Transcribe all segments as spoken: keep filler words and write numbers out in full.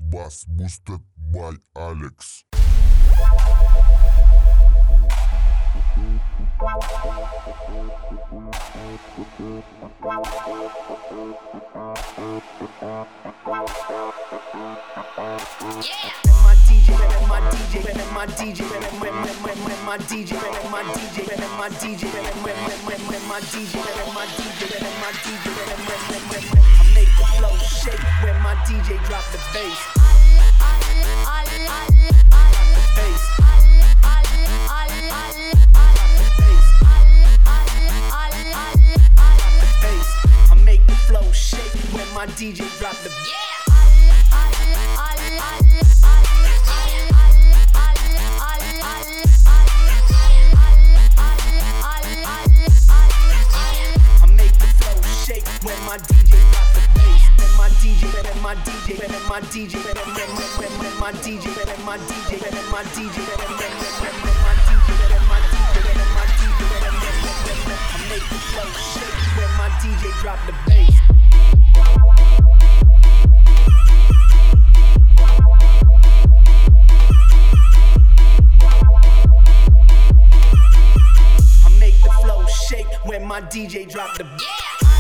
Bass boosted by Alex. Yeah. My D J, my D J, my D J, my D J, my D J, my D J, my D J, my D J, my D J, I make the flow shake when my D J drop the bass. Drop the bass. I make the flow shake when my D J drop the bass. When my D J drop the bass, when my D J, when my D J, when my D J, when when my D J, when my D J, when my D J, when my D J, when my D J, when my D J, I make the flow shake when my D J drop the bass. I make the flow shake when my D J drop the bass.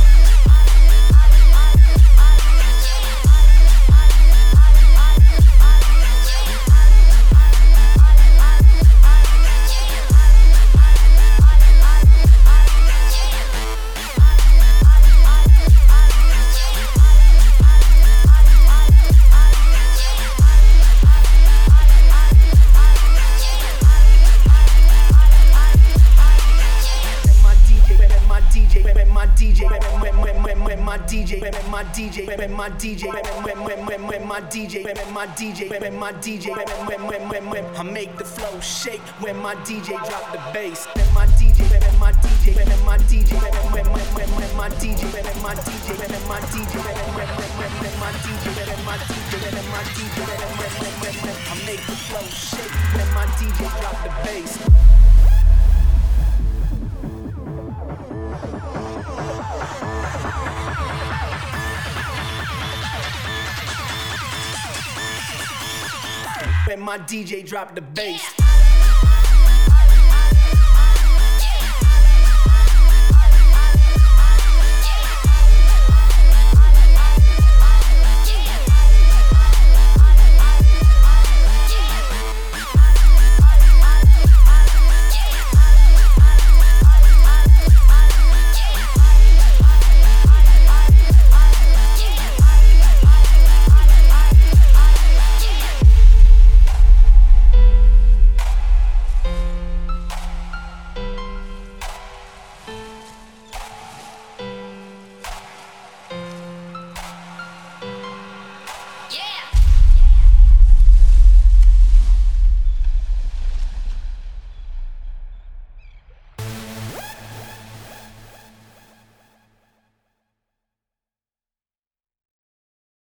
My D J, my D J, my D J, my D J, my D J, my D J, I make the flow shake when my D J drop the bass. My D J, my D J, my D J, my D J, my D J, my D J, my D J, my D J, I make the flow shake when my D J drop the bass. When my D J drop the bass.